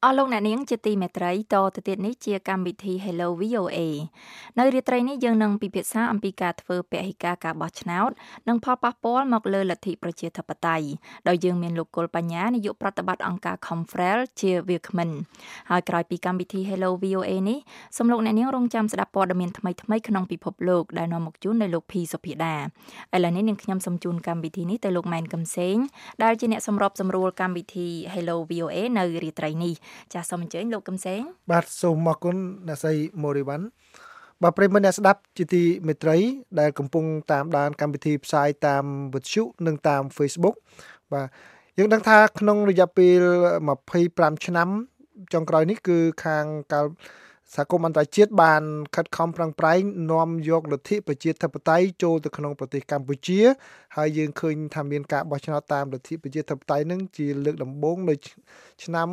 លោកអ្នកនាងជាទីមេត្រីតទៅទៀតនេះជាកម្មវិធី Hello VOA នៅរាត្រីនេះយើងនឹងពិភាក្សាអំពីការធ្វើពហិការការបោះឆ្នោតនិងផលប៉ះពាល់មកលើលទ្ធិប្រជាធិបតេយ្យដោយយើងមានលោកគុលបញ្ញានាយកប្រតិបត្តិអង្គការ Confrel ជាវាគ្មិនហើយក្រោយពីកម្មវិធី Hello VOA នេះសូមលោកអ្នកនាងរងចាំស្ដាប់ព័ត៌មានថ្មីៗក្នុងពិភពលោកដែលនាំមកជូនដោយលោកភីសុភិដាឥឡូវនេះនាងខ្ញុំសូមជូនកម្មវិធីនេះទៅលោកម៉ែនកំសែងដែលជាអ្នកសម្របសម្រួលកម្មវិធី Hello VOA នៅរាត្រីនេះចាសសូមអញ្ជើញលោកកំសែងបាទសូមអរគុណអ្នកស្រីម៉ូរីវ៉ាន់បាទប្រិយមិត្តអ្នកស្ដាប់ជាទីមេត្រីដែលកំពុងតាមដានកម្មវិធីផ្សាយតាមវិទ្យុនិងតាម Facebook បាទយើងដឹងថាក្នុងរយៈពេល25ឆ្នាំចុងក្រោយនេះគឺខាងកាលសហគមន៍អន្តរជាតិបានខិតខំប្រឹងប្រែងនាំយកលទ្ធិប្រជាធិបតេយ្យចូលទៅក្នុងប្រទេសកម្ពុជាហើយយើងឃើញថាមានការបោះឆ្នោតតាមលទ្ធិប្រជាធិបតេយ្យនឹងជាលើកដំបូងនៅឆ្នាំ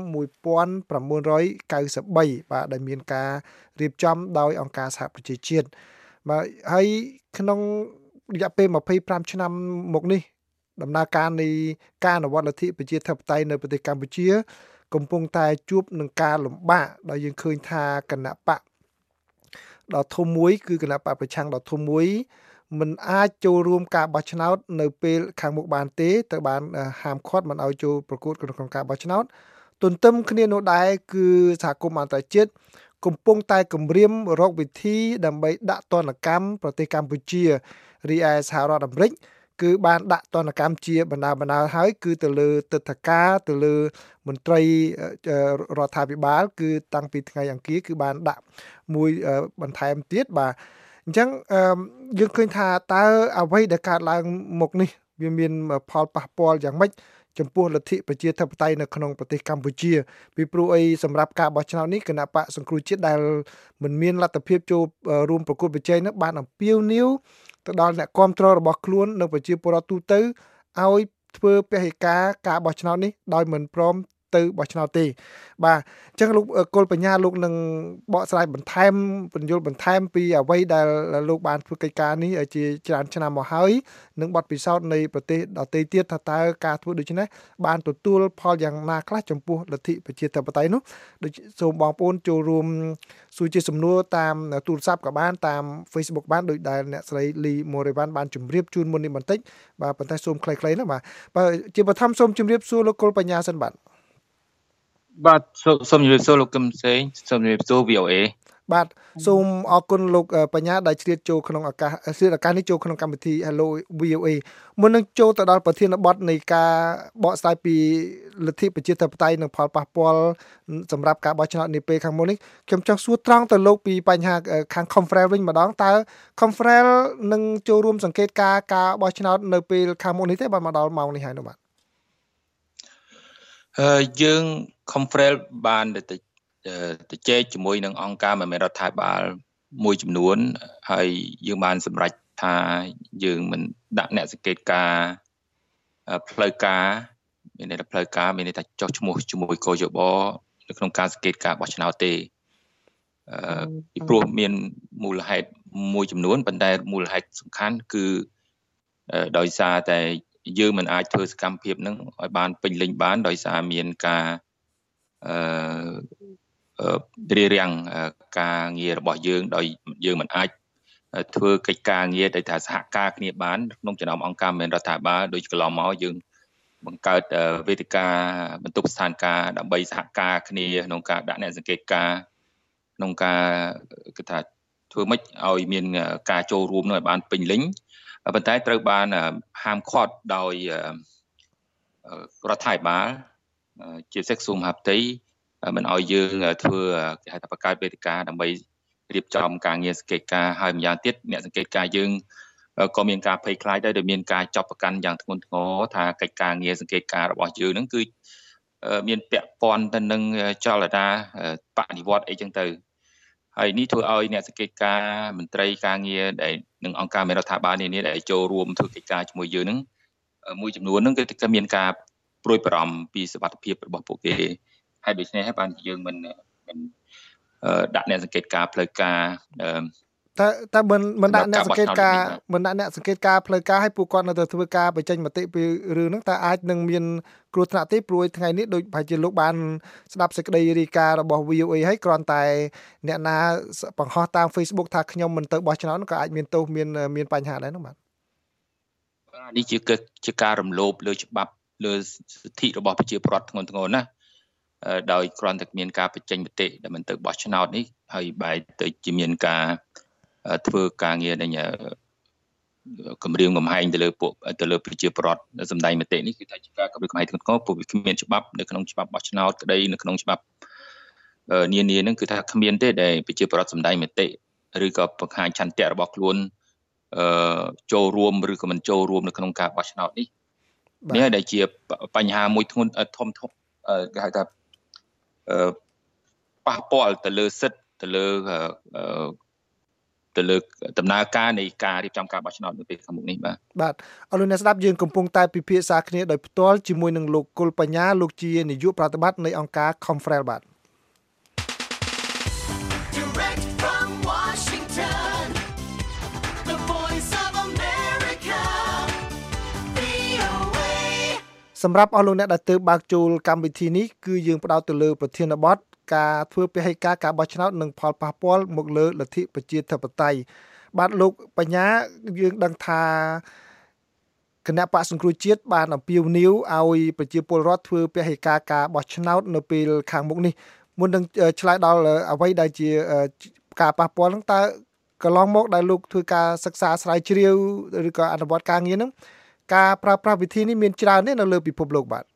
1993បាទដែលមានការរៀបចំដោយអង្គការសហប្រជាជាតិបាទហើយក្នុងរយៈពេល25ឆ្នាំមកនេះដំណើរការនៃការអនុវត្តលទ្ធិប្រជាធិបតេយ្យនៅប្រទេសកម្ពុជាកំពុងតែជួបនឹងការលំបាកដោយយើងឃើញថាគណៈបកដ៏ធំមួយគឺគណៈបកប្រឆាំងដ៏ធំមួយមិនអាចចូលរួមការបោះឆ្នោតនៅពេលខាងមុខបានទេត្រូវបានហាមឃាត់មិនឲ្យចូលប្រកួតក្នុងការបោះឆ្នោតទន្ទឹមគ្នានោះដែរគឺសហគមន៍អន្តរជាតិកំពុងតែគម្រាមរកវិធីដើម្បីដាក់ទណ្ឌកម្មប្រទេសកម្ពុជារីឯសហរដ្ឋអាមេរិកគឺបានដាក់ទណ្ឌកម្មជាបណ្ដាហើយគឺទៅលើទិដ្ឋាការទៅលើមន្ត្រីរដ្ឋាភិបាលគឺតាំងពីថ្ងៃអង្គារគឺបានដាក់មួយបន្ថែមទៀតបាទអញ្ចឹងយើងឃើញថាតើអ្វីដែលកើតឡើងមកនេះវាមានផលប៉ះពាល់យ៉ាងម៉េចចំពោះលទ្ធិប្រជាធិបតេយ្យនៅក្នុងប្រទេសកម្ពុជាពីព្រោះអីសម្រាប់ការបោះឆ្នោតនេះគណៈបកសង្គ្រោះជាតិដែលមិនមានលទ្ធភាពចូលរួមប្រកួតប្រជែងនោះបានអំពាវនាវទៅដល់អ្នកគាំទ្ររបស់ខ្លួននៅប្រជាពលរដ្ឋទូទៅឲ្យធ្វើពហិការការបោះឆ្នោតនេះដោយមិនព្រមទៅបោះឆ្នោតទេបាទអញ្ចឹងលោកគុលបញ្ញាលោកនឹងបកស្រាយបន្ថែមបញ្យល់បន្ថែមពីអ្វីដែលលោកបានធ្វើកិច្ចការនេះជាច្រើនឆ្នាំមកហើយនឹងបទពិសោធន៍នៃប្រទេសដទៃទៀតថាតើការធ្វើដូច្នេះបានទទួលផលយ៉ាងណាខ្លះចំពោះលទ្ធិប្រជាធិបតេយ្យនោះដូចសូមបងប្អូនចូលរួមសួរជាសំណួរតាមទូរស័ព្ទក៏បានតាម Facebook បានដោយដែលអ្នកស្រីលីម៉ូរីវ៉ាន់បានជម្រាបជូនមុននេះបន្តិចបាទប៉ុន្តែសូមខ្លីៗណាបាទជាបឋមសូមជម្រាបសួរលោកគុលបញ្ញាសិនបាទសូមជម្រាបសួរលោកកឹមសេងសូមជម្រាបសួរ VOA បាទសូមអរគុណលោកបញ្ញាដែលជ្រាបចូលក្នុងឱកាសនេះចូលក្នុងកម្មវិធី Hello VOA មុននឹងចូលទៅដល់ប្រធានបទនៃការបកស្រាយពីលទ្ធិប្រជាធិបតេយ្យនិងផលប៉ះពាល់សម្រាប់ការបោះឆ្នោតនាពេលខាងមុខនេះខ្ញុំចង់សួរត្រង់ទៅលោកពីបញ្ហាខាង Confrel វិញម្ដងតើ Confrel នឹងចូលរួមសង្កេតការបោះឆ្នោតនៅពេលខាងមុខនេះទេបាទមកដល់ម៉ោងនេះហើយនោះបាទយើង Confrel បានទៅជែកជាមួយនឹងអង្គការមិនមែនរដ្ឋាភិបាលមួយចំនួនហើយយើងបានសម្រេចថាយើងមិនដាក់អ្នកសង្កេតការផ្លូវការមានន័យថាផ្លូវការមានន័យថាចុះឈ្មោះជាមួយកយបនៅក្នុងការសង្កេតការបោះឆ្នោតទេពីព្រោះមានមូលហេតុមួយចំនួនប៉ុន្តែមូលហេតុសំខាន់គឺដោយសារតែយើងមិនអាចធ្វើសកម្មភាពនឹងឲ្យបានពេញលេញបានដោយសារមានការរារាំងការងាររបស់យើងដោយយើងមិនអាចធ្វើកិច្ចការងារដែលថាសហការគ្នាបានក្នុងចំណោមអង្គការមិនរដ្ឋាភិបាលដូចកន្លងមកយើងបង្កើតវេទិកាបន្ទប់ស្ថានភាពដើម្បីសហការគ្នាក្នុងការដាក់អ្នកសង្កេតការក្នុងការគឺថាធ្វើម៉េចឲ្យមានការចូលរួមនោះឲ្យបានពេញលេញប៉ុន្តែត្រូវបានហាមឃាត់ដោយរដ្ឋាភិបាលជាសិក្សាមហាផ្ទៃមិនឲ្យយើងធ្វើគេហៅថាបង្កើតវេទិកាដើម្បីរៀបចំការងារសង្កេតការណ៍ហើយម្យ៉ាងទៀតអ្នកសង្កេតការណ៍យើងក៏មានការភ័យខ្លាចដែរដែលមានការចាប់ប្រកាន់យ៉ាងធ្ងន់ធ្ងរថាកិច្ចការងារសង្កេតការណ៍របស់យើងហ្នឹងគឺមានពាក់ព័ន្ធទៅនឹងចលនាបដិវត្តអីចឹងទៅហើយនេះធ្វើឲ្យអ្នកសង្កេតការណ៍មន្ត្រីការងារដែលនឹងអង្គការមេរដ្ឋាភិបាលនានាដែលចូលរួមធ្វើកិច្ចការជាមួយយើងហ្នឹងមួយចំនួនហ្នឹងគឺមានការព្រួយបារម្ភពីសុវត្ថិភាពរបស់ពួកគេហើយដូច្នេះហើយបានយើងមិនដាក់អ្នកសង្កេតការផ្លូវការតែមិនដាក់អ្នកសង្កេតការផ្លូវការឲ្យពួកគាត់នៅទៅធ្វើការបញ្ចេញមតិពីរឿងហ្នឹងតើអាចនឹងមានគ្រោះថ្នាក់ទេព្រោះថ្ងៃនេះដូចប្រហែលជាលោកបានស្ដាប់សេចក្តីរាយការណ៍របស់ VOA ហើយគ្រាន់តែអ្នកណាបង្ហោះតាម Facebook ថាខ្ញុំមិនទៅបោះឆ្នោតក៏អាចមានទោសមានបញ្ហាដែរហ្នឹងបាទនេះជាការរំលោភលើច្បាប់លើសិទ្ធិរបស់ប្រជាពលរដ្ឋធ្ងន់ធ្ងរណាស់ដោយគ្រាន់តែមានការបញ្ចេញមតិដែលមិនទៅបោះឆ្នោតនេះហើយបែរទៅជាមានការធ្វើការងារដែលគម្រាមកំហែងទៅលើប្រជាពលរដ្ឋសម្ដែងមតិនេះគឺថាជាការគម្រាមកំហែងធ្ងន់ធ្ងរព្រោះវាគ្មានច្បាប់នៅក្នុងច្បាប់បោះឆ្នោតក្តីនៅក្នុងច្បាប់នានាហ្នឹងគឺថាគ្មានទេដែលប្រជាពលរដ្ឋសម្ដែងមតិឬក៏បង្ហាញឆន្ទៈរបស់ខ្លួនចូលរួមឬក៏មិនចូលរួមនៅក្នុងការបោះឆ្នោតនេះនេះដែលជាបញ្ហាមួយធ្ងន់ធំគេហៅថាប៉ះពាល់ទៅលើសិទ្ធិទៅលើដំណើរការនៃការរៀបចំការបោះឆ្នោតនៅពេលខាងមុខនេះបាទអរលោកអ្នកស្ដាប់យើងកំពុងតែពិភាក្សាគ្នាដោយផ្ទាល់ជាមួយនឹងលោកគុលបញ្ញាលោកជានាយកប្រតិបត្តិនៃអង្គការ Confrel បាទសម្រាប់អស់លោកអ្នកដែលទើបបើកចូលកម្មវិធីនេះគឺយើងផ្ដោតទៅលើប្រធានបទការធ្វើពហិការការបោះឆ្នោតនិងផលប៉ះពាល់មកលើលទ្ធិប្រជាធិបតេយ្យបាទលោកបញ្ញាយើងដឹងថាគណៈបក្សសង្គ្រោះជាតិបានអំពាវនាវឲ្យប្រជាពលរដ្ឋធ្វើពហិការការបោះឆ្នោតនៅពេលខាងមុខនេះមុននឹងឆ្លើយដល់អ្វីដែលជាការប៉ះពាល់ហ្នឹងតើកន្លងមកដែលលោកធ្វើការសិក្សាស្រាវជ្រាវឬក៏អនុវត្តការងារហ្នឹងការប្រើប្រាស់វិធីនេះមានច្រើនទេនៅលើពិភពលោកបាទ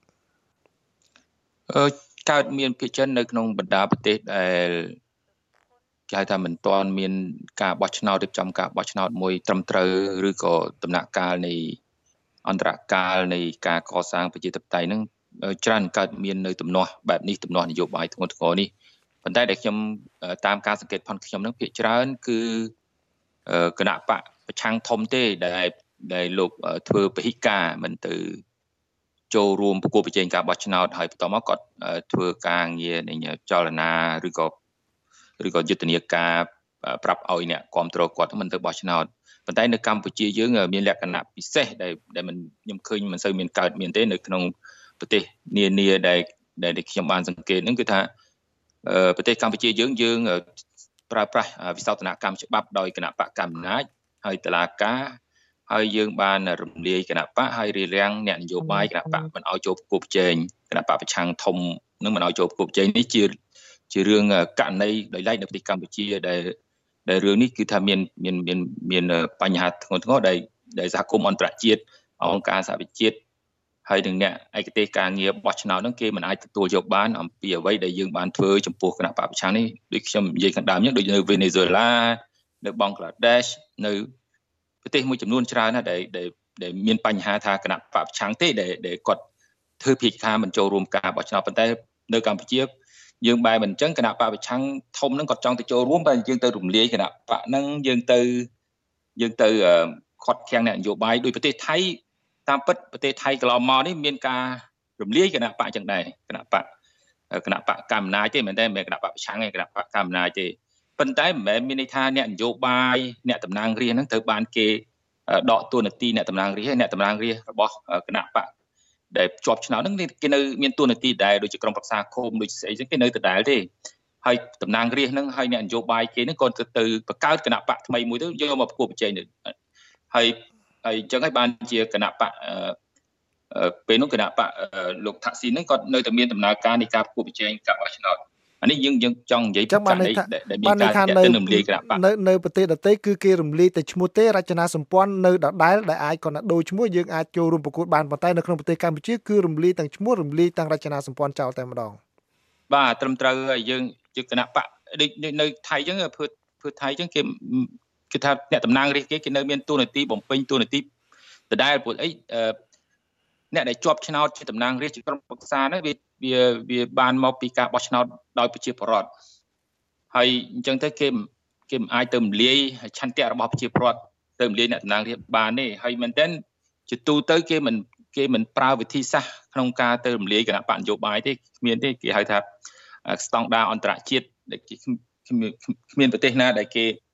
កើតមានភាគច្រើននៅក្នុងបណ្ដាប្រទេសដែលគេហៅថាមិនទាន់មានការបោះឆ្នោតរៀបចំការបោះឆ្នោតមួយត្រឹមត្រូវឬក៏ដំណាក់កាលនៃអន្តរកាលនៃការកសាងប្រជាធិបតេយ្យហ្នឹងច្រើនកើតមាននៅទំនាស់បែបនេះទំនាស់នយោបាយធ្ងន់ធ្ងរនេះប៉ុន្តែដែលខ្ញុំតាមការសង្កេតផងខ្ញុំហ្នឹងភាគច្រើនគឺគណៈបកប្រឆាំងធំទេដែលលោកធ្វើពហិការមិនទៅចូលរួមប្រគល់ប្រជែងការបោះឆ្នោតហើយបន្ទាប់មកគាត់ធ្វើការងារនៃចលនាឬក៏យុទ្ធនាការប្រាប់ឲ្យអ្នកគ្រប់គ្រងគាត់មិនទៅបោះឆ្នោតប៉ុន្តែនៅកម្ពុជាយើងមានលក្ខណៈពិសេសដែលខ្ញុំឃើញមិនសូវមានកើតមានទេនៅក្នុងប្រទេសនានាដែលខ្ញុំបានសង្កេតហ្នឹងគឺថាប្រទេសកម្ពុជាយើងប្រើប្រាស់វិសោធនកម្មច្បាប់ដោយគណៈបកកណ្ដាលអំណាចហើយតុលាការហើយយើងបានរំលាយគណៈបកហើយរារាំងអ្នកនយោបាយគណៈបកមិនឲ្យចូលប្រគល់ប្រជែងគណៈបកប្រឆាំងធំនឹងមិនឲ្យចូលប្រគល់ប្រជែងនេះជារឿងករណីដោយឡែកនៅប្រទេសកម្ពុជាដែលរឿងនេះគឺថាមានបញ្ហាធ្ងន់ធ្ងរដែលសហគមន៍អន្តរជាតិអង្គការសហវិជាតិហើយនឹងអ្នកឯកទេសការងារបោះឆ្នោតហ្នឹងគេមិនអាចទទួលយកបានអំពីអ្វីដែលយើងបានធ្វើចំពោះគណៈបកប្រឆាំងនេះដូចខ្ញុំនិយាយខាងដើមហ្នឹងដូចនៅវេណេស៊ុយឡានៅបង់ក្លាដេសនៅប្រទេសមួយចំនួនច្រើនណាស់ដែលមានបញ្ហាថាគណៈបកប្រឆាំងទេដែលគាត់ធ្វើភាគការមិនចូលរួមការបោះឆ្នោតប៉ុន្តែនៅកម្ពុជាយើងបែរមិនអញ្ចឹងគណៈបកប្រឆាំងធំហ្នឹងគាត់ចង់ទៅចូលរួមតែយើងទៅរំលាយគណៈបកហ្នឹងយើងទៅខាត់ខាំងអ្នកនយោបាយដោយប្រទេសថៃតាមពិតប្រទេសថៃកន្លងមកនេះមានការរំលាយគណៈបកអញ្ចឹងដែរគណៈបកកម្មាណាចទេមិនមែនគណៈបកប្រឆាំងទេគណៈបកកម្មាណាចទេប៉ុន្តែមិនមែនមានន័យថាអ្នកនយោបាយអ្នកតំណាងរាស្ត្រហ្នឹងត្រូវបានគេដកតួនាទីអ្នកតំណាងរាស្ត្ររបស់គណៈបកដែលជាប់ឆ្នោតហ្នឹងគេនៅមានតួនាទីដែរដូចជាក្រុមប្រឹក្សាឃុំដូចស្អីចឹងគេនៅដដែលទេហើយតំណាងរាស្ត្រហ្នឹងហើយអ្នកនយោបាយគេហ្នឹងក៏ទៅបង្កើតគណៈបកថ្មីមួយទៅយកមកប្រគល់ប្រជែងហើយអញ្ចឹងហើយបានជាគណៈបកពេលនោះគណៈបកលោកថាក់ស៊ីនហ្នឹងគាត់នៅតែមានដំណើរការនៃការប្រគល់ប្រជែងការបោះឆ្នោតអានេះយើងចង់និយាយពីការដែលមានការទៅរំលាយគណៈបកនៅប្រទេសដទៃគឺគេរំលាយតែឈ្មោះទេរចនាសម្ព័ន្ធនៅដដែលដែលអាចគាត់ដូរឈ្មោះយើងអាចចូលរួមប្រកួតបានប៉ុន្តែនៅក្នុងប្រទេសកម្ពុជាគឺរំលាយទាំងឈ្មោះរំលាយទាំងរចនាសម្ព័ន្ធចោលតែម្ដងបាទត្រឹមត្រូវហើយយើងជាគណៈបកនៅថៃអញ្ចឹងធ្វើថៃអញ្ចឹងគេថាអ្នកតំណាងរាស្ត្រគេនៅមានតួនាទីបំពេញតួនាទីដដែលព្រោះអីអ្នកដែលជាប់ឆ្នោតជាតំណាងរាស្ត្រជាក្រុមប្រឹក្សាហ្នឹងវាបានមកពីការបោះឆ្នោតដោយប្រជាពលរដ្ឋហើយអញ្ចឹងទៅគេមិនអាចទៅរំលាយឆន្ទៈរបស់ប្រជាពលរដ្ឋទៅរំលាយអ្នកតំណាងរាស្ត្របានទេហើយមែនតើជាទូទៅគេមិនប្រើវិធីសាស្ត្រក្នុងការទៅរំលាយគណៈបកនយោបាយទេគ្មានទេគេហៅថាស្តង់ដារអន្តរជាតិដែលគ្មានប្រទេសណាដែលគេ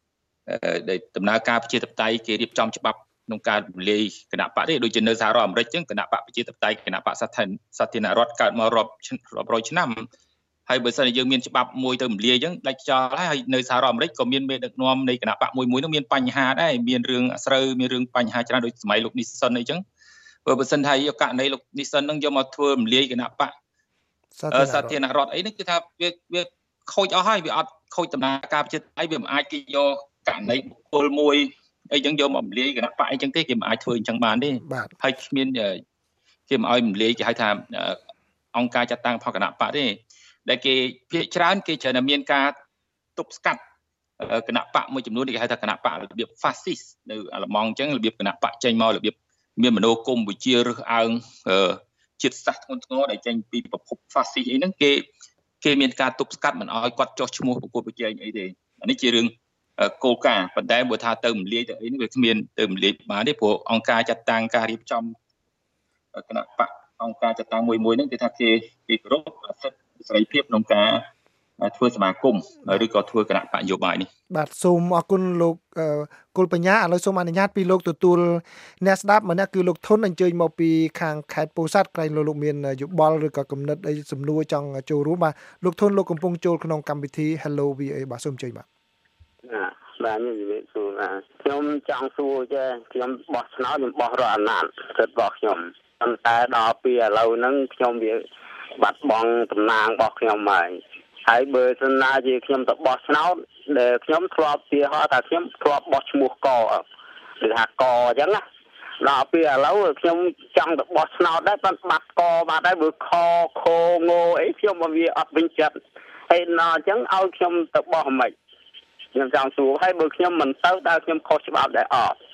ដែលដំណើរការប្រជាធិបតេយ្យគេរៀបចំច្បាប់ក្នុងការរំលាយគណៈបកទេដូចជានៅសហរដ្ឋអាមេរិកអញ្ចឹងគណៈបកប្រជាធិបតេយ្យគណៈបកសាធារណរដ្ឋកើតមករាប់រយឆ្នាំហើយបើសិនជាយើងមានច្បាប់មួយទៅរំលាយអញ្ចឹងដាច់ខ្យល់ហើយនៅសហរដ្ឋអាមេរិកក៏មានមេដឹកនាំនៃគណៈបកមួយនោះមានបញ្ហាដែរមានរឿងអាស្រូវមានរឿងបញ្ហាច្រើនដូចសម័យលោកនីសុនអីចឹងបើសិនថាយកករណីលោកនីសុននឹងយកមកធ្វើរំលាយគណៈបកសាធារណរដ្ឋអីនេះគឺថាវាខូចអស់ហើយវាអត់ខូចដំណើរការប្រជាធិបតេយ្យវាមិនអាចគេយកករណីបុគ្គលមួយអីចឹងយកមករំលាយគណៈបកអីចឹងទេគេមិនអាចធ្វើអញ្ចឹងបានទេហើយគ្មានគេមិនឲ្យរំលាយគេហៅថាអង្គការចាត់តាំងផលគណៈបកទេដែលគេភាគច្រើនគេច្រើនតែមានការទប់ស្កាត់គណៈបកមួយចំនួនគេហៅថាគណៈបករបៀប fascist នៅអាល្លឺម៉ង់អញ្ចឹងរបៀបគណៈបកចេញមករបៀបមានមនោគមវិជ្ជារើសអើងជាតិសាសន៍ធ្ងន់ធ្ងរដែលចេញពីប្រភព fascist អីហ្នឹងគេមានការទប់ស្កាត់មិនឲ្យគាត់ចុះឈ្មោះប្រកួតប្រជែងអីទេអានេះជារឿងគោលការណ៍ប៉ុន្តែបើថាទៅរំលាយទៅអីនេះវាគ្មានទៅរំលាយបានទេព្រោះអង្គការចាត់តាំងការរៀបចំគណៈបកអង្គការចាត់តាំងមួយហ្នឹងគេថាគេគោរពសិទ្ធិសេរីភាពក្នុងការធ្វើសមាគមឬក៏ធ្វើគណៈបកនយោបាយនេះបាទសូមអរគុណលោកគុលបញ្ញាឥឡូវសូមអនុញ្ញាតពីលោកទទួលអ្នកស្ដាប់ម្នាក់គឺលោកធុនអញ្ជើញមកពីខាងខេត្តពោធិ៍សាត់ក្រែងលោកមានយោបល់ឬក៏គំនិតអីសំណួរចង់ចូលរួមបាទលោកធុនលោកកំពុងចូលក្នុងកម្មវិធី Hello VA បាទសូមអញ្ជើញបាទបាទខ្ញុំនិយាយសួរខ្ញុំចង់សួរចេះខ្ញុំបោះឆ្នោតខ្ញុំបោះរកអាណត្តិសិទ្ធិរបស់ខ្ញុំប៉ុន្តែដល់ពីឥឡូវហ្នឹងខ្ញុំវាបាត់បង់តំណែងរបស់ខ្ញុំហើយបើសិនណាជាខ្ញុំទៅបោះឆ្នោតដែលខ្ញុំធ្លាប់ពីហោះថាខ្ញុំធ្លាប់បោះឈ្មោះកឬថាកអញ្ចឹងណាដល់ពីឥឡូវខ្ញុំចង់ទៅបោះឆ្នោតដែរប៉ុន្តែបាត់កបាត់ដែរបើខខងអីខ្ញុំវាអត់វិញចិត្តហើយដល់អញ្ចឹងឲ្យខ្ញុំទៅបោះមិនខ្ញុំចង់សួរហើយបើខ្ញុំមិនទៅតើខ្ញុំខុសច្បាប់ដែរអត់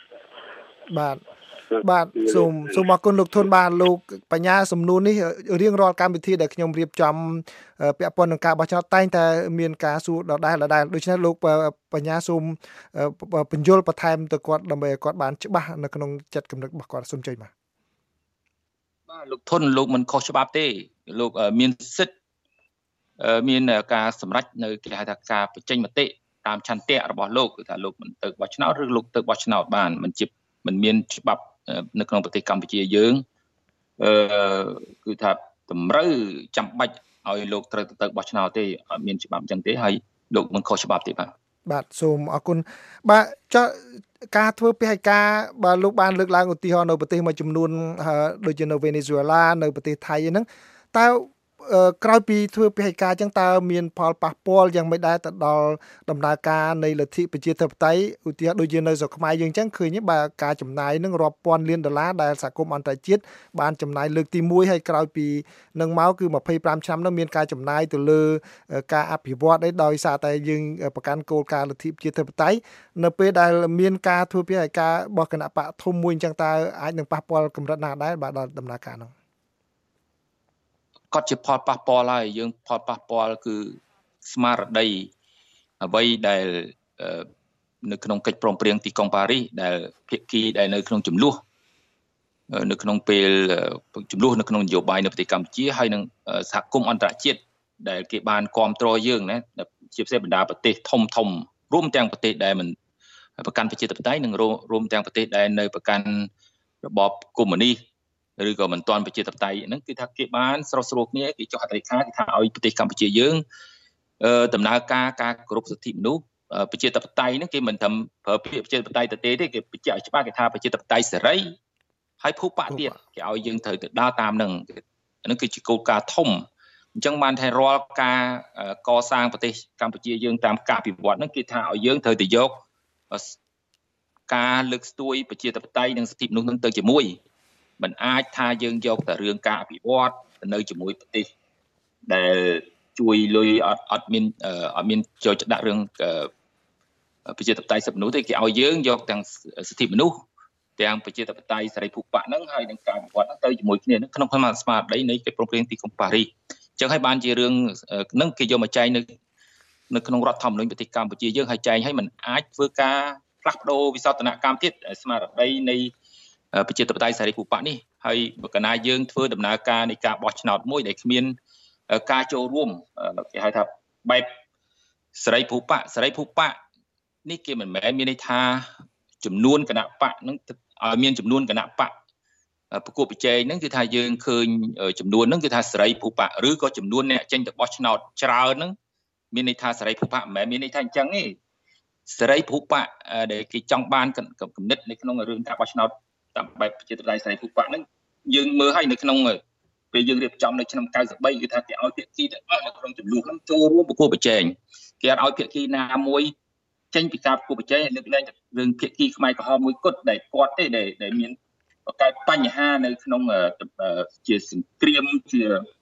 បាទសូមអរគុណលោកធុនបាទលោកបញ្ញាសំណួរនេះរៀងរាល់កម្មវិធីដែលខ្ញុំរៀបចំពាក់ព័ន្ធនឹងការបោះឆ្នោតតែងតែមានការសួរដដែលដូច្នេះលោកបញ្ញាសូមបញ្យល់បន្ថែមទៅគាត់ដើម្បីឲ្យគាត់បានច្បាស់នៅក្នុងចិត្តគំនិតរបស់គាត់សូមជ័យបាទលោកធុនលោកមិនខុសច្បាប់ទេលោកមានសិទ្ធិមានការសម្រេចនៅគេហៅថាការបញ្ចេញមតិតាមឆន្ទៈរបស់លោកគឺថាលោកមិនទៅបោះឆ្នោតឬលោកទៅបោះឆ្នោតបានមិនមានច្បាប់នៅក្នុងប្រទេសកម្ពុជាយើងគឺថាតម្រូវចាំបាច់ឲ្យលោកត្រូវទៅបោះឆ្នោតទេអត់មានច្បាប់អញ្ចឹងទេហើយលោកមិនខុសច្បាប់ទេបាទសូមអរគុណបាទចុះការធ្វើពហិការបើលោកបានលើកឡើងឧទាហរណ៍នៅប្រទេសមួយចំនួនដូចជានៅវេណេស៊ុយអេឡានៅប្រទេសថៃហ្នឹងតើក្រោយពីធ្វើពហិការអញ្ចឹងតើមានផលប៉ះពាល់យ៉ាងម៉េចដែរទៅដល់ដំណើរការនៃលទ្ធិប្រជាធិបតេយ្យឧទាហរណ៍ដូចជានៅស្រុកខ្មែរយើងអញ្ចឹងឃើញបើការចំណាយនឹងរាប់ពាន់លានដុល្លារដែលសហគមន៍អន្តរជាតិបានចំណាយលើកទី1ហើយក្រោយពីនឹងមកគឺ25ឆ្នាំនោះមានការចំណាយទៅលើការអភិវឌ្ឍឯដោយសារតែយើងប្រកាន់គោលការណ៍លទ្ធិប្រជាធិបតេយ្យនៅពេលដែលមានការធ្វើពហិការរបស់គណៈបកធំមួយអញ្ចឹងតើអាចនឹងប៉ះពាល់កម្រិតណាដែរបាទដល់ដំណើរការនោះគាត់ជាផលប៉ះពាល់ហើយយើងផលប៉ះពាល់គឺស្មារតីអ្វីដែលនៅក្នុងកិច្ចព្រមព្រៀងទីក្រុងប៉ារីសដែលភាគីដែលនៅក្នុងចំនួននៅក្នុងពេលចំនួននៅក្នុងនយោបាយនៅប្រទេសកម្ពុជាហើយនឹងសហគមន៍អន្តរជាតិដែលគេបានគ្រប់គ្រងយើងណាជាពិសេសបណ្ដាប្រទេសធំរួមទាំងប្រទេសដែលមិនប្រកាន់ប្រជាធិបតេយ្យនិងរួមទាំងប្រទេសដែលនៅប្រកាន់របបកុម្មុយនីសឬក៏មិនទាន់ប្រជាធិបតេយ្យហ្នឹងគឺថាគេបានស្រុះស្រួលគ្នាគេចុះហត្ថលេខាគេថាឲ្យប្រទេសកម្ពុជាយើងដំណើរការគោរពសិទ្ធិមនុស្សប្រជាធិបតេយ្យហ្នឹងគេមិនត្រឹមប្រើពាក្យប្រជាធិបតេយ្យទេគេបញ្ជាក់ឲ្យច្បាស់គេថាប្រជាធិបតេយ្យសេរីហើយភូបកទៀតគេឲ្យយើងត្រូវទៅដើរតាមហ្នឹងហ្នឹងគឺជាគោលការណ៍ធំអញ្ចឹងបានថារាល់ការកសាងប្រទេសកម្ពុជាយើងតាមការពិវត្តហ្នឹងគេថាឲ្យយើងត្រូវទៅយកការលើកស្ទួយប្រជាធិបតេយ្យនិងសិទ្ធិមនុស្សហ្នឹងទៅជាមួយមិនអាចថាយើងយកតែរឿងការអភិវឌ្ឍទៅនៅជាមួយប្រទេសដែលជួយលុយអត់មានចូលដាក់រឿងប្រជាធិបតេយ្យសិទ្ធិមនុស្សទេគេឲ្យយើងយកទាំងសិទ្ធិមនុស្សទាំងប្រជាធិបតេយ្យសេរីភូប៉ាហ្នឹងហើយនឹងការអភិវឌ្ឍហ្នឹងទៅជាមួយគ្នាហ្នឹងក្នុងស្មារតីនៃកិច្ចព្រមព្រៀងទីក្រុងប៉ារីសអញ្ចឹងហើយបានជារឿងហ្នឹងគេយកមកចែងនៅក្នុងរដ្ឋធម្មនុញ្ញប្រទេសកម្ពុជាយើងហើយចែងឲ្យมันអាចធ្វើការផ្លាស់ប្ដូរវិសោធនកម្មទៀតស្មារតីនៃប្រជាធិបតេយ្យសេរីភូប៉ានេះហើយបើកាលណាយើងធ្វើដំណើរការនៃការបោះឆ្នោតមួយដែលគ្មានការចូលរួមគេហៅថាបែបសេរីភូប៉ានេះគេមិនមែនមានន័យថាចំនួនគណៈបកនឹងឲ្យមានចំនួនគណៈបកប្រកួតប្រជែងហ្នឹងគឺថាយើងឃើញចំនួនហ្នឹងគឺថាសេរីភូបកឬក៏ចំនួនអ្នកចេញទៅបោះឆ្នោតច្រើនហ្នឹងមានន័យថាសេរីភូបកមិនមែនមានន័យថាអញ្ចឹងទេសេរីភូបកដែលគេចង់បានគំនិតនៅក្នុងរឿងការបោះឆ្នោតតាមបែបប្រជាធិបតេយ្យសេរីភូបកហ្នឹងយើងមើលឲ្យនៅក្នុងពេលយើងរៀបចំនៅឆ្នាំ93គឺថាគេឲ្យភាគីទាំងអស់នៅក្នុងចំនួនហ្នឹងចូលរួមប្រកួតប្រជែងគេអត់ឲ្យភាគីណាមួយចេញពីការប្រកួតប្រជែងលើកលែងរឿងភាគីខ្មែរក្រហមមួយគត់ដែលគាត់ទេដែលមានបង្កើតបញ្ហានៅក្នុងជាសង្គ្រាមជា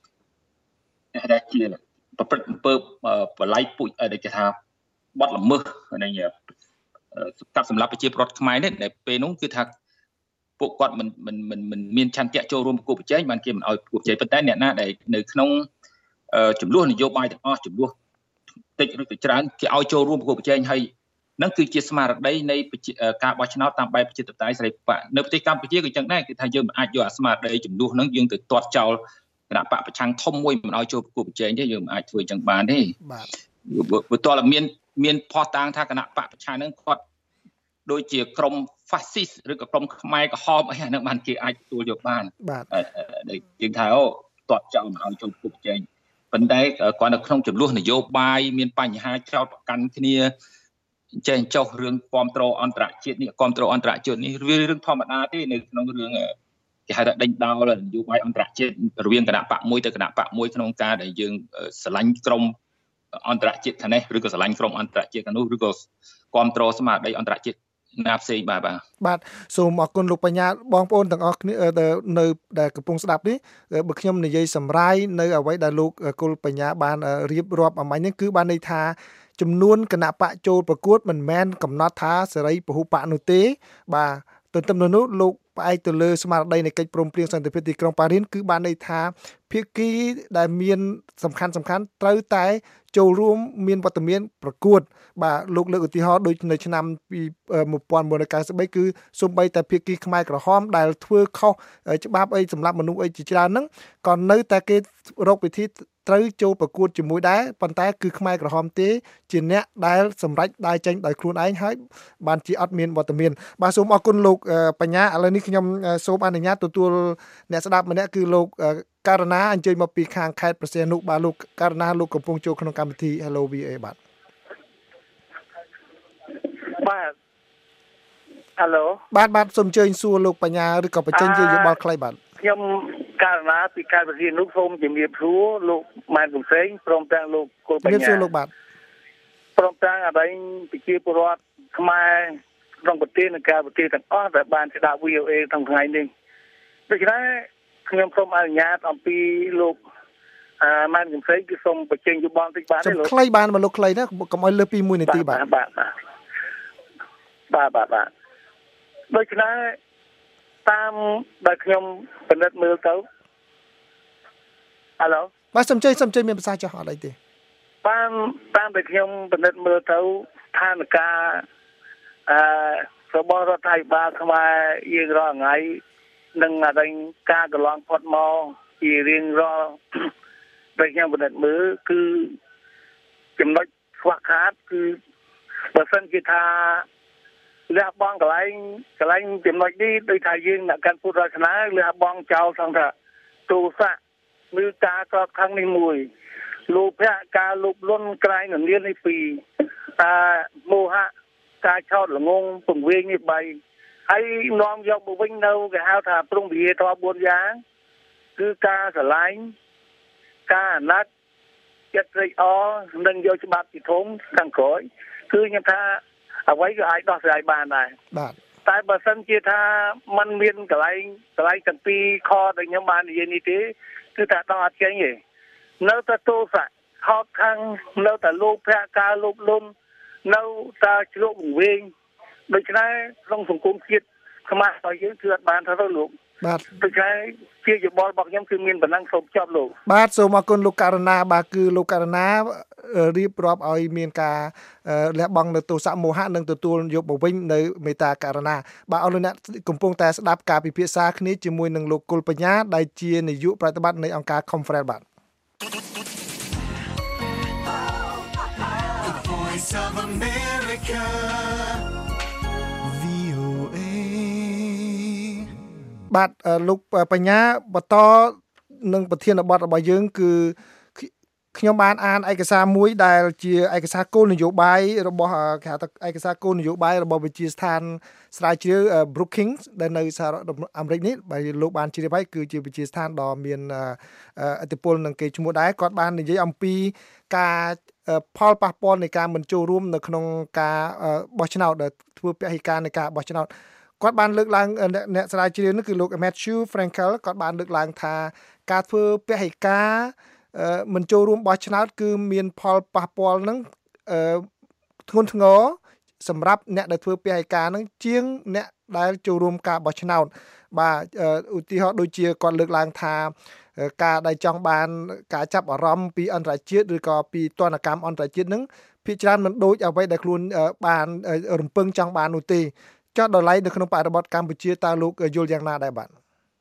ប្រព្រឹត្តអំពើបល័យពូជដែលគេថាបទល្មើសនៃកាប់សម្លាប់ប្រជាពលរដ្ឋខ្មែរនេះដែលពេលនោះគឺថាពួកគាត់មិនមានឆន្ទៈចូលរួមប្រកួតប្រជែងបានគេមិនឲ្យប្រកួតប្រជែងប៉ុន្តែអ្នកណាដែលនៅក្នុងចំនួននយោបាយទាំងអស់ចំនួនតិចឬក៏ច្រើនគេឲ្យចូលរួមប្រកួតប្រជែងហើយនឹងគឺជាស្មារតីនៃការបោះឆ្នោតតាមបែបប្រជាធិបតេយ្យសេរីភូបកនៅប្រទេសកម្ពុជាក៏ចឹងដែរគឺថាយើងមិនអាចយកអាស្មារតីចំនួនហ្នឹងយើងទៅទាត់ចោលគណៈបកប្រឆាំងធំមួយមិនឲ្យចូលប្រកួតប្រជែងទេយើងមិនអាចធ្វើចឹងបានទេបាទបើតើមានផុសតាងថាគណៈបកប្រឆាំងហ្នឹងគាត់ដូចជាក្រុម fascist ឬក៏ក្រុមខ្មែរក្រហមអីហ្នឹងបានគេអាចទទួលយកបានបាទយើងថាទាត់ចោលមិនឲ្យចូលប្រកួតប្រជែងប៉ុន្តែគាត់នៅក្នុងចំនួននយោបាយមានបញ្ហាចោទប្រកាន់គ្នាចេះចុះរឿងគ្រប់គ្រងអន្តរជាតិនេះគ្រប់គ្រងអន្តរជាតិនេះវារឿងធម្មតាទេនៅក្នុងរឿងគេហៅថាដេញដោលនយោបាយអន្តរជាតិរវាងគណៈបកមួយទៅគណៈបកមួយក្នុងការដែលយើងស្រឡាញ់ក្រុមអន្តរជាតិខាងនេះឬក៏ស្រឡាញ់ក្រុមអន្តរជាតិខាងនោះឬក៏គ្រប់គ្រងស្មារតីអន្តរជាតិណាផ្សេងបាទសូមអរគុណលោកបញ្ញាបងប្អូនទាំងអស់គ្នានៅដែលកំពុងស្ដាប់នេះបើខ្ញុំនិយាយសម្រាយនៅអ្វីដែលលោកគុលបញ្ញាបានរៀបរាប់អំបញ្ញនេះគឺបានន័យថាចំនួនគណៈបកចូលប្រកួតមិនមែនកំណត់ថាសេរីពហុបកនោះទេបាទទន្ទឹមនឹងនោះលោកផ្អែកទៅលើស្មារតីនៃកិច្ចព្រមព្រៀងសន្តិភាពទីក្រុងប៉ារីសគឺបានន័យថាភាគីដែលមានសំខាន់ត្រូវតែចូលរួមមានវត្តមានប្រកួតបាទលោកលើកឧទាហរណ៍ដូចនៅឆ្នាំ1993គឺសូម្បីតែភាគីខ្មែរក្រហមដែលធ្វើខុសច្បាប់អីសម្រាប់មនុស្សអីជាច្រើនហ្នឹងក៏នៅតែគេរកវិធីត្រូវចូលប្រកួតជាមួយដែរប៉ុន្តែគឺខ្មែរក្រហមទេជាអ្នកដែលសម្រេចដើរចេញដោយខ្លួនឯងហើយបានជាអត់មានវត្តមានបាទសូមអរគុណលោកបញ្ញាឥឡូវនេះខ្ញុំសូមអនុញ្ញាតទទួលអ្នកស្ដាប់ម្នាក់គឺលោកករណាអញ្ជើញមកពីខាងខេត្តព្រះសីហនុបាទលោកករណាលោកកំពុងចូលក្នុងកម្មវិធី Hello VA បាទ Hello បាទសូមអញ្ជើញសួរលោកបញ្ញាឬក៏បញ្ចេញជាយោបល់ខ្លីបាទខ្ញុំករណាពីខេត្តព្រះសីហនុសូមជំរាបសួរលោកម៉ែនកំសែងព្រមទាំងលោកគុលបញ្ញាជំរាបសួរលោកបាទព្រមទាំងអរិញប្រជាពលរដ្ឋខ្មែរក្នុងប្រទេសនិងក្រៅប្រទេសទាំងអស់ដែលបានស្ដាប់ VOA ក្នុងថ្ងៃនេះដូច្នេះខ្ញុំសូមអនុញ្ញាតអំពីលោកម៉ែនកំសែងគឺសូមបញ្ចេញយោបល់បន្តិចបានទេលោកខ្លីបានមកលោកខ្លីណាកុំឲ្យលើសពី1នាទីបាទបាទដូច្នេះតាមដែលខ្ញុំពិនិត្យមើលទៅHello បាទសំជិញមានភាសាចោះអត់អីទេតាមដែលខ្ញុំពិនិត្យមើលទៅស្ថានភាពរបស់រដ្ឋាភិបាលខ្មែរយើងរាល់ថ្ងៃនឹងតែការកន្លងផុតមកជារៀងរាល់ដែលខ្ញុំពិនិត្យមើលគឺចំណុចខ្វះខាតគឺបើសិនជាថាលះបង់កន្លែងចំណុចនេះដោយថាយើងអ្នកកាន់ពុទ្ធសាសនាលះបង់ចោលសង្ឃថាទូស័កឬការកត់ខឹងនេះមួយលោភៈការលោភលន់ក្រែងនលាននេះពីរមោហៈការឆោតល្ងងពង្វេងនេះ3ហើយនាំយកមកវិញនៅគេហៅថាព្រំវិហារធម៌4យ៉ាងគឺការស្រឡាញ់ការអាណត្តិចិត្តត្រេកអរនិងយកច្បាប់ពីធំខាងក្រោយគឺខ្ញុំថាអ្វីក៏អាចដោះស្រាយបានដែរបាទតែបើសិនជាថាมันមានកន្លែងទាំងពីរខដែលខ្ញុំបាននិយាយនេះទេគឺថាដល់អត់ចេញទេនៅតែទោសៈខោតខាងនៅតែលោភៈការលោភលន់នៅតែជ្រក់វង្វេងដូច្នេះក្នុងសង្គមជាតិខ្មែររបស់យើងគឺអត់បានថាទៅលោកបាទដូច្នេះជាយោបល់របស់ខ្ញុំគឺមានប៉ុណ្ណឹងសូមចប់លោកបាទសូមអរគុណលោកករណាបាទគឺលោកករណារៀបរាប់ឲ្យមានការលះបង់នៅទោសៈមោហៈនិងទទួលយកមកវិញនៅមេត្តាករណាបាទអរលោកអ្នកកំពុងតែស្ដាប់ការពិភាក្សាគ្នាជាមួយនឹងលោកគុលបញ្ញាដែលជានាយកប្រតិបត្តិនៃអង្គការ Conference បាទ The Voice of America VOA បាទលោកបញ្ញាបន្តនឹងប្រធានបទរបស់យើងគឺខ្ញុំបានអានឯកសារមួយដែលជាឯកសារគោលនយោបាយរបស់គេហៅថាឯកសារគោលនយោបាយរបស់វិទ្យាស្ថានស្រាវជ្រាវ Brookings ដែលនៅសហរដ្ឋអាមេរិកនេះបើលោកបានជ្រាបហើយគឺជាវិទ្យាស្ថានដ៏មានឥទ្ធិពលនឹងគេឈ្មោះដែរគាត់បាននិយាយអំពីការផលប៉ះពាល់នៃការមិនចូលរួមនៅក្នុងការបោះឆ្នោតដែលធ្វើពហិការនៃការបោះឆ្នោតគាត់បានលើកឡើងអ្នកស្រាវជ្រាវនេះគឺលោក Matthew Frankel គាត់បានលើកឡើងថាការធ្វើពហិការមិនចូលរួមបោះឆ្នោតគឺមានផលប៉ះពាល់នឹងធ្ងន់ធ្ងរសម្រាប់អ្នកដែលធ្វើពហិការនឹងជាងអ្នកដែលចូលរួមការបោះឆ្នោតបាទឧទាហរណ៍ដូចជាគាត់លើកឡើងថាការដែលចង់បានការចាប់អារម្មណ៍ពីអន្តរជាតិឬក៏ពីទណ្ឌកម្មអន្តរជាតិនឹងភាគច្រើនមិនដូចអ្វីដែលខ្លួនបានរំពឹងចង់បាននោះទេចុះដល់ឡៃនៅក្នុងបរិបទកម្ពុជាតើលោកយល់យ៉ាងណាដែរបាទ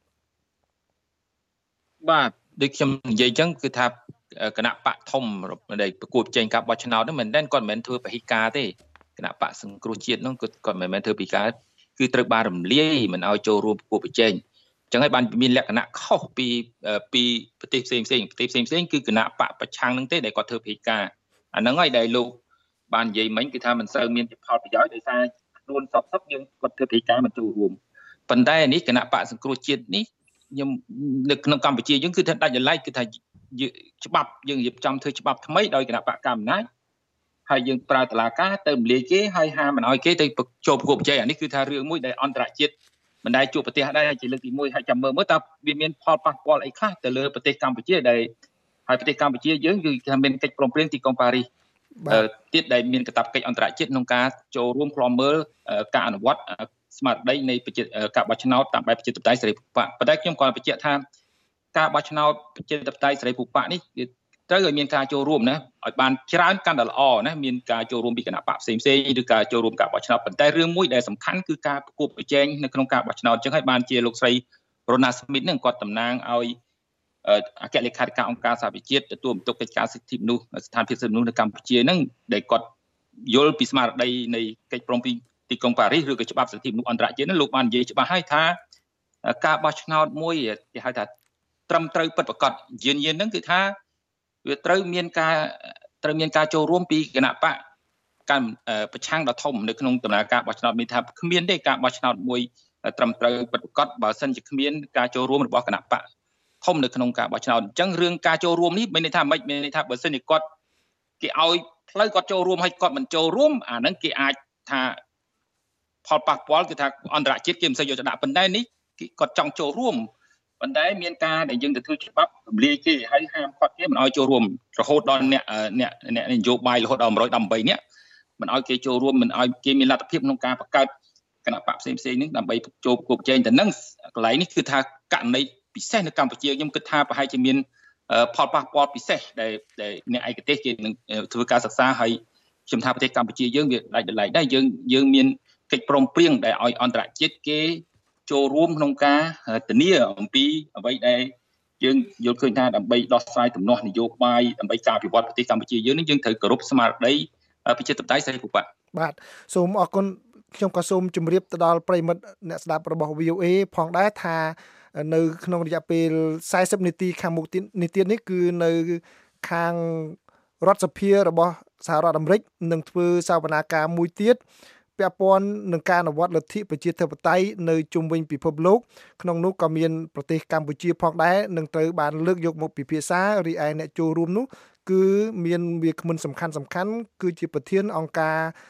ដូចខ្ញុំនិយាយអញ្ចឹងគឺថាគណៈបកធំដែលប្រកួតប្រជែងការបោះឆ្នោតហ្នឹងមិនមែនគាត់មិនមែនធ្វើពហិការទេគណៈបកសង្គ្រោះជាតិហ្នឹងគាត់មិនមែនធ្វើពហិការគឺត្រូវបានរំលាយមិនឲ្យចូលរួមប្រកួតប្រជែងអញ្ចឹងហើយបានមានលក្ខណៈខុសពីប្រទេសផ្សេងគឺគណៈបកប្រឆាំងហ្នឹងទេដែលគាត់ធ្វើពហិការអាហ្នឹងហើយដែលលោកបាននិយាយមិញគឺថាមិនសូវមានផលប្រយោជន៍ដោយសារខ្លួនសពយើងគាត់ធ្វើពហិការមិនចូលរួមប៉ុន្តែនេះគណៈបកសង្គ្រោះជាតិនេះខ្ញុំនៅក្នុងកម្ពុជាយើងគឺថាដាច់ដោយឡែកគឺថាច្បាប់យើងរៀបចំធ្វើច្បាប់ថ្មីដោយគណៈបកកណ្ដាលអំណាចហើយយើងប្រើតុលាការទៅរំលាយគេហើយហាមមិនឲ្យគេទៅចូលប្រកួតប្រជែងអានេះគឺថារឿងមួយដែលអន្តរជាតិមិនដែលជួបប្រទេសដែរជាលើកទី1ហើយចាំមើលតើវាមានផលប៉ះពាល់អីខ្លះទៅលើប្រទេសកម្ពុជាដែលហើយប្រទេសកម្ពុជាយើងគឺថាមានកិច្ចព្រមព្រៀងទីក្រុងប៉ារីសទៀតដែលមានកាតព្វកិច្ចអន្តរជាតិក្នុងការចូលរួមឃ្លាំមើលការអនុវត្តស្មារតីនៃការបោះឆ្នោតតាមបែបប្រជាធិបតេយ្យសេរីភូប៉ប៉ុន្តែខ្ញុំក៏បញ្ជាក់ថាការបោះឆ្នោតប្រជាធិបតេយ្យសេរីភូប៉នេះត្រូវឲ្យមានការចូលរួមណាឲ្យបានច្រើនកាន់តែល្អណាមានការចូលរួមពីគណៈបកផ្សេងឬការចូលរួមការបោះឆ្នោតប៉ុន្តែរឿងមួយដែលសំខាន់គឺការប្រកួតប្រជែងនៅក្នុងការបោះឆ្នោតអញ្ចឹងហើយបានជាលោកស្រី Rona Smith នឹងគាត់តំណាងឲ្យអគ្គលេខាធិការអង្គការសហប្រជាជាតិទទួលបន្ទុកកិច្ចការសិទ្ធិមនុស្សស្ថានភាពសិទ្ធិមនុស្សនៅកម្ពុជាហ្នឹងដែលគាត់យល់ពីស្មារតីនៃកិច្ចព្រមព្រៀងទីក្រុងប៉ារីសឬក៏ច្បាប់សិទ្ធិមនុស្សអន្តរជាតិហ្នឹងលោកបាននិយាយច្បាស់ហើយថាការបោះឆ្នោតមួយគេហៅថាត្រឹមត្រូវពិតប្រាកដយានហ្នឹងគឺថាវាត្រូវមានការចូលរួមពីគណៈបកកម្មប្រឆាំងដ៏ធំនៅក្នុងដំណើរការបោះឆ្នោតមានថាគ្មានទេការបោះឆ្នោតមួយត្រឹមត្រូវពិតប្រាកដបើសិនជាគ្មានការចូលរួមរបស់គណៈបកធំនៅក្នុងការបោះឆ្នោតអញ្ចឹងរឿងការចូលរួមនេះមានន័យថាម៉េចមានន័យថាបើសិនជាគាត់គេឲ្យផ្លូវគាត់ចូលរួមហើយគាត់មិនចូលរួមអាហ្នឹងគេអាចថាផលប៉ះពាល់គឺថាអន្តរជាតិគេមិនសូវយកទៅដាក់ប៉ុន្តែនេះគាត់ចង់ចូលរួមប៉ុន្តែមានការដែលយើងទៅធ្វើច្បាប់រំលាយគេហើយហាមគាត់គេមិនឲ្យចូលរួមរហូតដល់អ្នកនយោបាយរហូតដល់118នាក់មិនឲ្យគេចូលរួមមិនឲ្យគេមានលទ្ធភាពក្នុងការបង្កើតគណៈបកផ្សេងនេះដើម្បីចូលប្រកួតប្រជែងទៅនឹងកន្លែងនេះគឺថាករណីពិសេសនៅកម្ពុជាខ្ញុំគិតថាប្រហែលជាមានផលប៉ះពាល់ពិសេសដែលអ្នកឯកទេសគេនឹងធ្វើការសិក្សាហើយខ្ញុំថាប្រទេសកម្ពុជាយើងវាដាច់ដោយឡែកដែរយើងមានកិច្ចព្រមព្រៀងដែលឲ្យអន្តរជាតិគេចូលរួមក្នុងការធានាអំពីអ្វីដែលយើងយល់ឃើញថាដើម្បីដោះស្រាយទំនាស់នយោបាយដើម្បីការអភិវឌ្ឍប្រទេសកម្ពុជាយើងនេះយើងត្រូវគោរពស្មារតីប្រជាធិបតេយ្យសេរីភូប៉បាទសូមអរគុណខ្ញុំក៏សូមជម្រាបទៅដល់ប្រិយមិត្តអ្នកស្ដាប់របស់ VOA ផងដែរថានៅក្នុងរយៈពេល40នាទីខាងមុខនេះទៀតនេះគឺនៅខាងរដ្ឋសភារបស់សហរដ្ឋអាមេរិកនឹងធ្វើសវនាការមួយទៀតពាក់ព័ន្ធនឹងការអនុវត្តលទ្ធិប្រជាធិបតេយ្យនៅជុំវិញពិភពលោកក្នុងនោះក៏មានប្រទេសកម្ពុជាផងដែរនឹងត្រូវបានលើកយកមកពិភាក្សារីឯអ្នកចូលរួមនោះគឺមានវាគ្មិនសំខាន់គឺជាប្រធានអង្គការ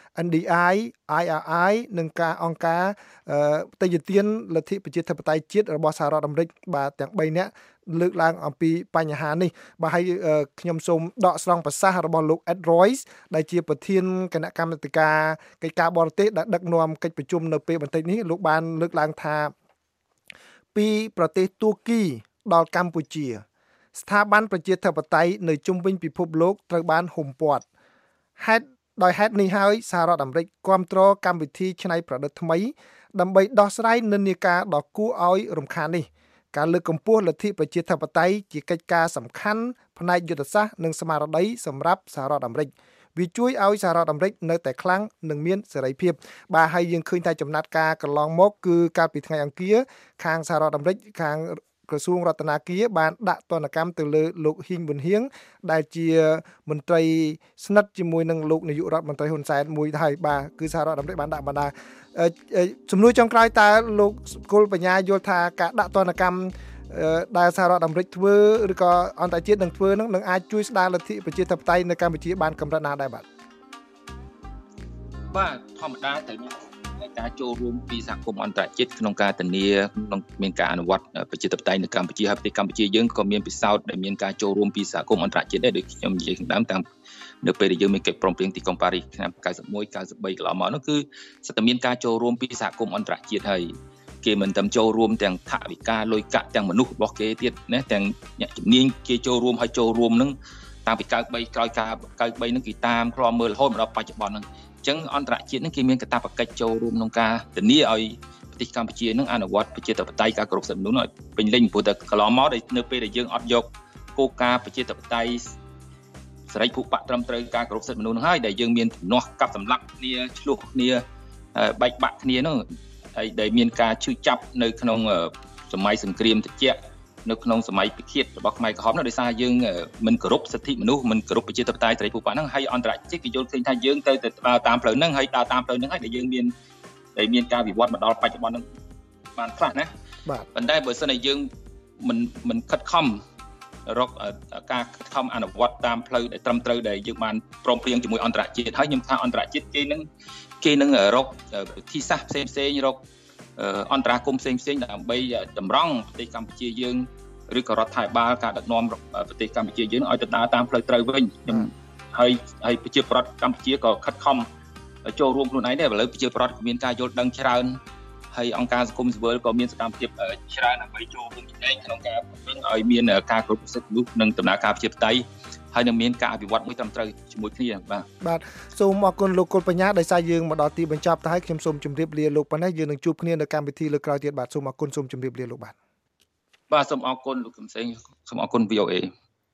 NDI IRI និងការអង្គការផ្ទៃទានលទ្ធិប្រជាធិបតេយ្យជាតិរបស់សហរដ្ឋអាមេរិកបាទទាំង3នាក់លើកឡើងអំពីបញ្ហានេះបាទហើយខ្ញុំសូមដកស្រង់ប្រសាសន៍របស់លោក Ed Royce ដែលជាប្រធានគណៈកម្មាធិការកិច្ចការបរទេសដែលដឹកនាំកិច្ចប្រជុំនៅពេលបន្តិចនេះលោកបានលើកឡើងថាពីប្រទេសទួរគីដល់កម្ពុជាស្ថាប័នប្រជាធិបតេយ្យនៅជុំវិញពិភពលោកត្រូវបានហុំព័ទ្ធដោយហេតុនេះហើយសហរដ្ឋអាមេរិកគាំទ្រកម្មវិធីច្នៃប្រឌិតថ្មីដើម្បីដោះស្រាយនិន្នាការដ៏គួរឲ្យរំខាននេះការលើកកម្ពស់លទ្ធិប្រជាធិបតេយ្យជាកិច្ចការសំខាន់ផ្នែកយុទ្ធសាស្ត្រនិងស្មារតីសម្រាប់សហរដ្ឋអាមេរិកវាជួយឲ្យសហរដ្ឋអាមេរិកនៅតែខ្លាំងនិងមានសេរីភាពបាទហើយយើងឃើញថាចំណាត់ការកន្លងមកគឺកាលពីថ្ងៃអង្គារខាងសហរដ្ឋអាមេរិកខាងក្រសួងរដ្ឋាភិបាលបានដាក់ទណ្ឌកម្មទៅលើលោកហ៊ីងប៊ុនហៀងដែលជាមន្ត្រីស្និទ្ធជាមួយនឹងលោកនាយករដ្ឋមន្ត្រីហ៊ុនសែនមួយហើយបាទគឺសហរដ្ឋអាមេរិកបានដាក់បណ្ដាជំនួយចុងក្រោយតើលោកគុលបញ្ញាយល់ថាការដាក់ទណ្ឌកម្មដែលសហរដ្ឋអាមេរិកធ្វើឬក៏អន្តរជាតិនឹងធ្វើនឹងអាចជួយស្ដារលទ្ធិប្រជាធិបតេយ្យនៅកម្ពុជាបានកម្រិតណាដែរបាទធម្មតាតែការចូលរួមពីសហគមន៍អន្តរជាតិក្នុងការធានាក្នុងមានការអនុវត្តប្រជាធិបតេយ្យនៅកម្ពុជាហើយប្រទេសកម្ពុជាយើងក៏មានពិសោធន៍ដែលមានការចូលរួមពីសហគមន៍អន្តរជាតិដែរដូចខ្ញុំនិយាយខាងដើមតាមនៅពេលដែលយើងមានកិច្ចព្រមព្រៀងទីក្រុងប៉ារីសឆ្នាំ91 93កន្លងមកនោះគឺសិតតែមានការចូលរួមពីសហគមន៍អន្តរជាតិហើយគេមិនតែចូលរួមទាំងថវិកាលុយកាក់ទាំងមនុស្សរបស់គេទៀតណាទាំងអ្នកជំនាញគេចូលរួមហើយចូលរួមនឹងតាំងពី93ក្រោយការ93នឹងគេតាមឃ្លាំមើលរហូតមកដល់បច្ចុប្បន្នហ្នឹងអញ្ចឹងអន្តរជាតិនឹងគេមានកាតព្វកិច្ចចូលរួមក្នុងការធានាឲ្យប្រទេសកម្ពុជានឹងអនុវត្តប្រជាធិបតេយ្យការគោរពសិទ្ធិមនុស្សឲ្យពេញលេញព្រោះតែកន្លងមកនៅពេលដែលយើងអត់យកគោលការណ៍ប្រជាធិបតេយ្យសេរីភូប៉ត្រឹមត្រូវការគោរពសិទ្ធិមនុស្សនឹងហើយដែលយើងមានទំនាស់កាប់សម្លាប់គ្នាឆ្លោះគ្នាបែកបាក់គ្នានោះហើយដែលមានការឈឺចាប់នៅក្នុងសម័យសង្គ្រាមត្រជាក់នៅក្នុងសម័យពិឃាតរបស់ខ្មែរក្រហមនោះដោយសារយើងមិនគោរពសិទ្ធិមនុស្សមិនគោរពប្រជាធិបតេយ្យសេរីភូប៉ហ្នឹងហើយអន្តរជាតិគេយល់ឃើញថាយើងទៅដើរតាមផ្លូវហ្នឹងហើយដើរតាមផ្លូវហ្នឹងហើយដែលយើងមានការវិវត្តមកដល់បច្ចុប្បន្នហ្នឹងបានខ្លះណាបាទប៉ុន្តែបើសិនជាយើងមិនខិតខំរកការខិតខំអនុវត្តតាមផ្លូវដែលត្រឹមត្រូវដែលយើងបានព្រមព្រៀងជាមួយអន្តរជាតិហើយខ្ញុំថាអន្តរជាតិគេនឹងរកវិធីសាស្ត្រផ្សេងរកអន្តរាគមន៍ផ្សេងដើម្បីតម្រង់ប្រទេសកម្ពុជាយើងឬក៏រដ្ឋាភិបាលការដឹកនាំប្រទេសកម្ពុជាយើងឲ្យទៅដើរតាមផ្លូវត្រូវវិញខ្ញុំហើយប្រជាប្រដ្ឋកម្ពុជាក៏ខិតខំចូលរួមខ្លួនឯងដែរឥឡូវប្រជាប្រដ្ឋមានការយល់ដឹងច្រើនហើយអង្គការសង្គមស៊ីវិលក៏មានសកម្មភាពច្រើនដើម្បីចូលរួមចំណែកក្នុងការពង្រឹងឲ្យមានការគ្រប់គ្រងសិទ្ធិមនុស្សនិងដំណើរការប្រជាធិបតេយ្យហើយនឹងមានការអភិវឌ្ឍមួយត្រឹមត្រូវជាមួយគ្នាបាទសូមអរគុណលោកគុលបញ្ញាដោយសារយើងមកដល់ទីបញ្ចប់ទៅហើយខ្ញុំសូមជម្រាបលាលោកប៉ុណ្ណេះយើងនឹងជួបគ្នានៅកម្មវិធីលើកក្រោយទៀតបាទសូមអរគុណសូមជម្រាបលាលោកបាទសូមអរគុណលោកកំសែងសូមអរគុណ VOA